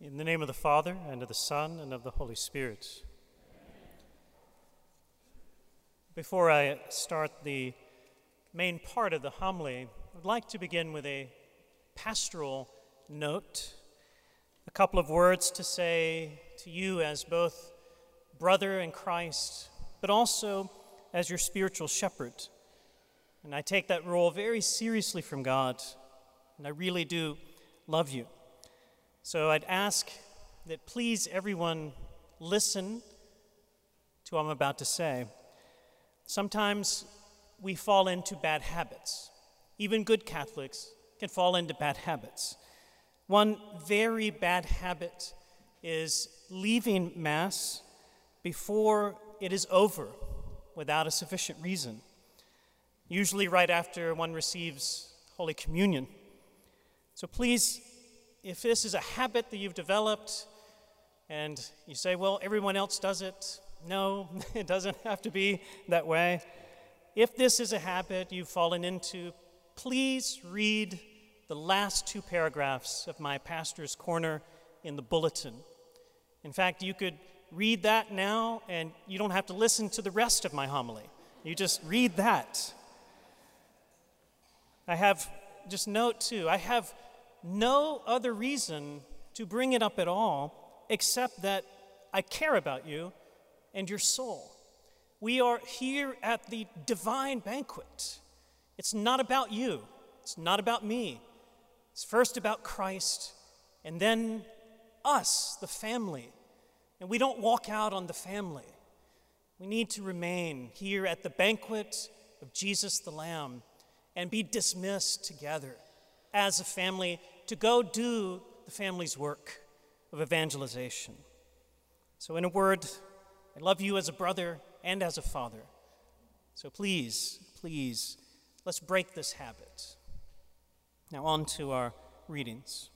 In the name of the Father, and of the Son, and of the Holy Spirit. Before I start the main part of the homily, I'd like to begin with a pastoral note, a couple of words to say to you as both brother in Christ, but also as your spiritual shepherd. And I take that role very seriously from God, and I really do love you. So I'd ask that please everyone listen to what I'm about to say. Sometimes we fall into bad habits. Even good Catholics can fall into bad habits. One very bad habit is leaving Mass before it is over without a sufficient reason, usually right after one receives Holy Communion. So please, if this is a habit that you've developed and you say, well, everyone else does it, no, it doesn't have to be that way. If this is a habit you've fallen into, please read the last two paragraphs of my pastor's corner in the bulletin. In fact, you could read that now and you don't have to listen to the rest of my homily. You just read that. Just note too, I have no other reason to bring it up at all except that I care about you and your soul. We are here at the divine banquet. It's not about you. It's not about me. It's first about Christ and then us, the family. And we don't walk out on the family. We need to remain here at the banquet of Jesus the Lamb and be dismissed together as a family to go do the family's work of evangelization. So in a word, I love you as a brother and as a father. So please, let's break this habit. Now on to our readings.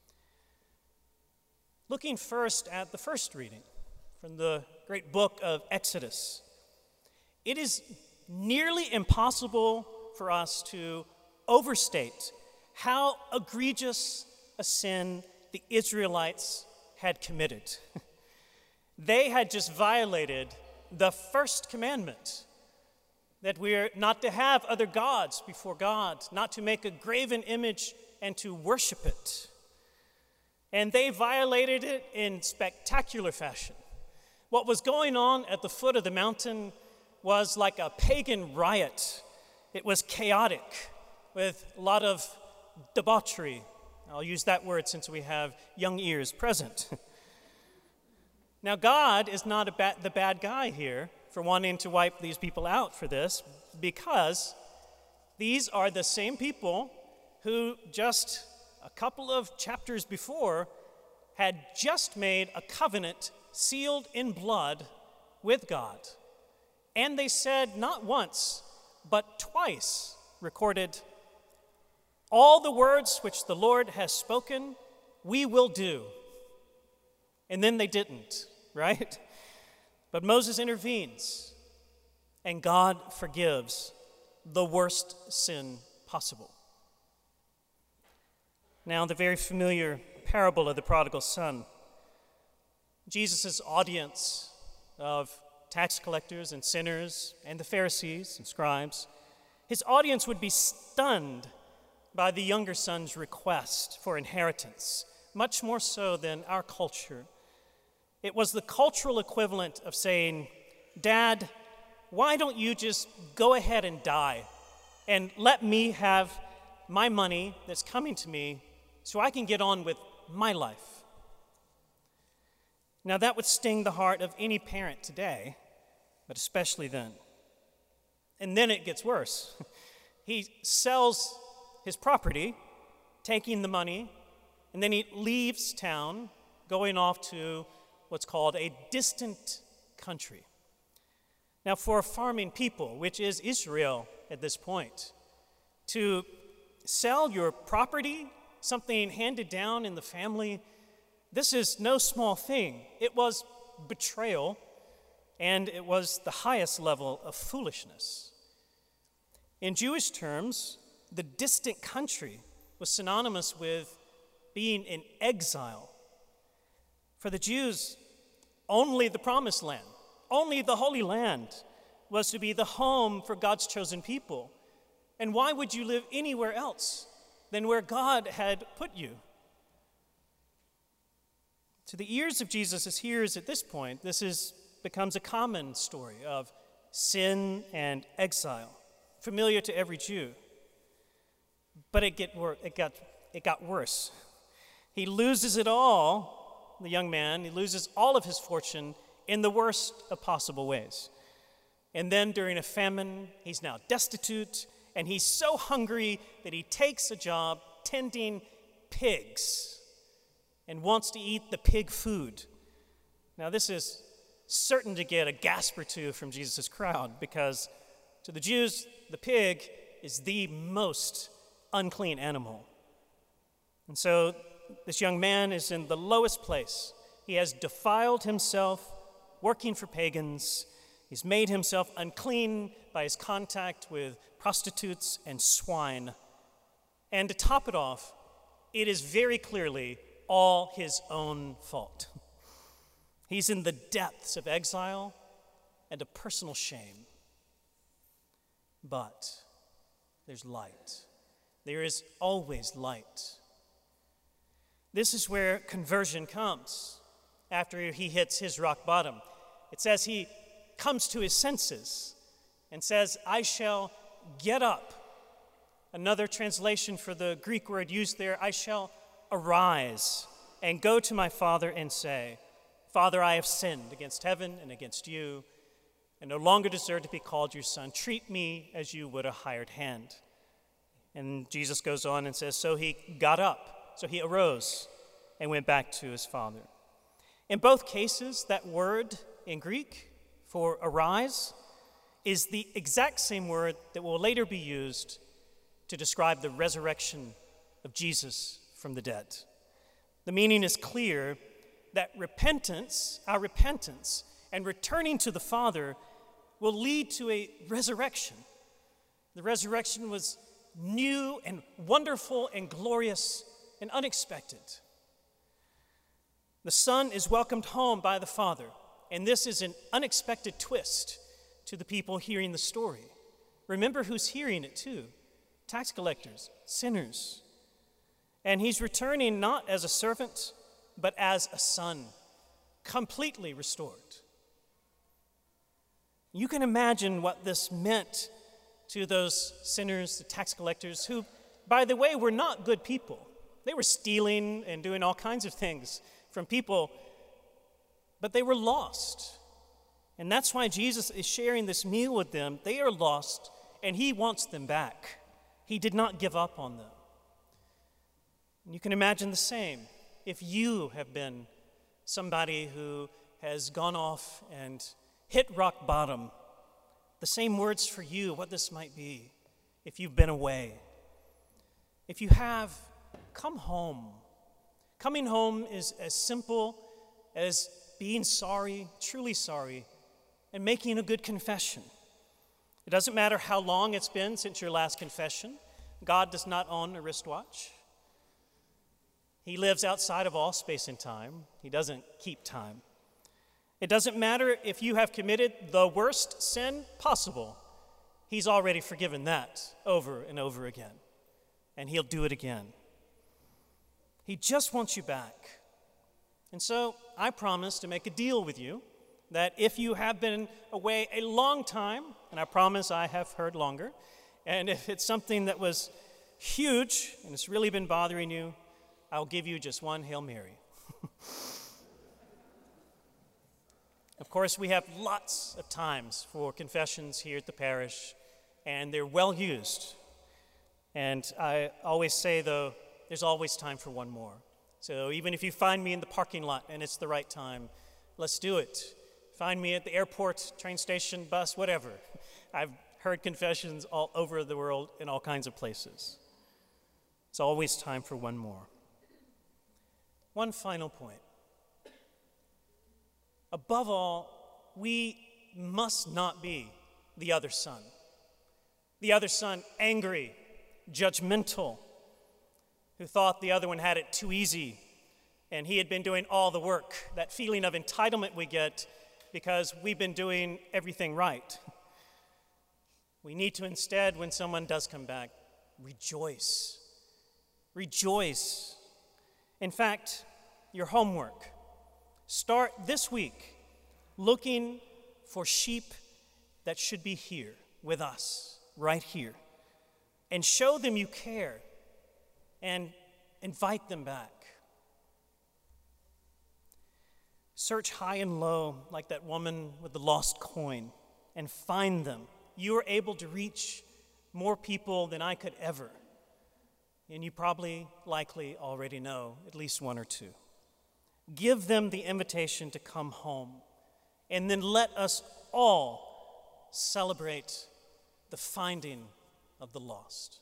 Looking first at the first reading from the great book of Exodus. It is nearly impossible for us to overstate how egregious a sin the Israelites had committed. They had just violated the first commandment, that we're not to have other gods before God, not to make a graven image and to worship it. And they violated it in spectacular fashion. What was going on at the foot of the mountain was like a pagan riot. It was chaotic with a lot of debauchery. I'll use that word since we have young ears present. Now, God is not the bad guy here for wanting to wipe these people out for this, because these are the same people who just a couple of chapters before had just made a covenant sealed in blood with God. And they said not once, but twice recorded, all the words which the Lord has spoken, we will do. And then they didn't, right? But Moses intervenes, and God forgives the worst sin possible. Now, the very familiar parable of the prodigal son. Jesus' audience of tax collectors and sinners and the Pharisees and scribes, his audience would be stunned by the younger son's request for inheritance, much more so than our culture. It was the cultural equivalent of saying, Dad, why don't you just go ahead and die and let me have my money that's coming to me so I can get on with my life? Now that would sting the heart of any parent today, but especially then. And then it gets worse. He sells his property, taking the money, and then he leaves town, going off to what's called a distant country. Now, for a farming people, which is Israel at this point, to sell your property, something handed down in the family, this is no small thing. It was betrayal, and it was the highest level of foolishness. In Jewish terms, the distant country was synonymous with being in exile. For the Jews, only the promised land, only the Holy Land was to be the home for God's chosen people. And why would you live anywhere else than where God had put you? To the ears of Jesus' hearers at this point, becomes a common story of sin and exile, familiar to every Jew. But it got worse. He loses it all, the young man. He loses all of his fortune in the worst of possible ways. And then during a famine, he's now destitute, and he's so hungry that he takes a job tending pigs and wants to eat the pig food. Now, this is certain to get a gasp or two from Jesus' crowd, because to the Jews, the pig is the most unclean animal. And so this young man is in the lowest place. He has defiled himself working for pagans. He's made himself unclean by his contact with prostitutes and swine. And to top it off, it is very clearly all his own fault. He's in the depths of exile and of personal shame. But there's light. There is always light. This is where conversion comes after he hits his rock bottom. It says he comes to his senses and says, I shall get up. Another translation for the Greek word used there, I shall arise and go to my father and say, Father, I have sinned against heaven and against you, and no longer deserve to be called your son. Treat me as you would a hired hand. And Jesus goes on and says, so he got up, so he arose and went back to his father. In both cases, that word in Greek for arise is the exact same word that will later be used to describe the resurrection of Jesus from the dead. The meaning is clear that our repentance and returning to the Father will lead to a resurrection. The resurrection was new and wonderful and glorious and unexpected. The Son is welcomed home by the Father, and this is an unexpected twist to the people hearing the story. Remember who's hearing it too: tax collectors, sinners. And he's returning not as a servant, but as a son, completely restored. You can imagine what this meant to those sinners, the tax collectors, who, by the way, were not good people. They were stealing and doing all kinds of things from people, but they were lost. And that's why Jesus is sharing this meal with them. They are lost, and he wants them back. He did not give up on them. And you can imagine the same if you have been somebody who has gone off and hit rock bottom. The same words for you, what this might be if you've been away. If you have, come home. Coming home is as simple as being sorry, truly sorry, and making a good confession. It doesn't matter how long it's been since your last confession. God does not own a wristwatch. He lives outside of all space and time. He doesn't keep time. It doesn't matter if you have committed the worst sin possible. He's already forgiven that over and over again, and he'll do it again. He just wants you back. And so I promise to make a deal with you that if you have been away a long time, and I promise I have heard longer, and if it's something that was huge and it's really been bothering you, I'll give you just one Hail Mary. Of course, we have lots of times for confessions here at the parish, and they're well used. And I always say, though, there's always time for one more. So even if you find me in the parking lot and it's the right time, let's do it. Find me at the airport, train station, bus, whatever. I've heard confessions all over the world in all kinds of places. It's always time for one more. One final point. Above all, we must not be the other son. The other son, angry, judgmental, who thought the other one had it too easy, and he had been doing all the work, that feeling of entitlement we get because we've been doing everything right. We need to instead, when someone does come back, rejoice. Rejoice. In fact, your homework, start this week looking for sheep that should be here with us, right here, and show them you care and invite them back. Search high and low like that woman with the lost coin and find them. You are able to reach more people than I could ever. And you probably, likely already know at least one or two. Give them the invitation to come home. And then let us all celebrate the finding of the lost.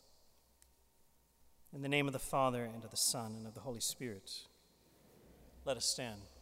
In the name of the Father, and of the Son, and of the Holy Spirit, let us stand.